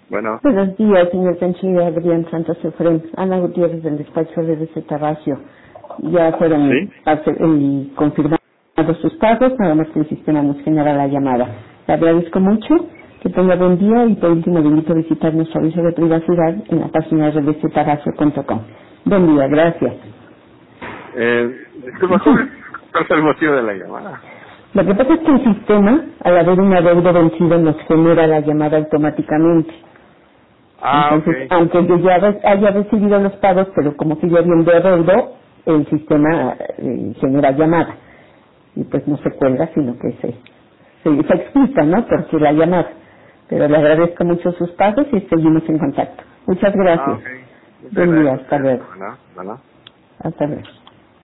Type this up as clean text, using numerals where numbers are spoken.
Bueno, Buenos días, señor Canchillo, Adrián Santos Efrén, Ana Gutiérrez del despacho de BZ Racio. Ya fueron ¿sí? confirmados sus pagos, nada más que el sistema nos genera la llamada. Le agradezco mucho, que tenga buen día y por último le invito a visitar nuestro aviso de privacidad en la página de bzracio.com. Buen día, gracias. Disculpa, ¿cuál es el motivo de la llamada? Lo que pasa es que el sistema, al haber un adeudo vencido, nos genera la llamada automáticamente. Entonces, Ok. aunque yo ya haya recibido los pagos, pero como sigue habiendo adeudo, el sistema genera llamada. Y pues no se cuelga, sino que se explica, ¿no? Porque la llamada. Pero le agradezco mucho sus pagos y seguimos en contacto. Muchas gracias. Ok. Muchas Buen día, gracias a hasta usted. luego. Bueno. Hasta luego.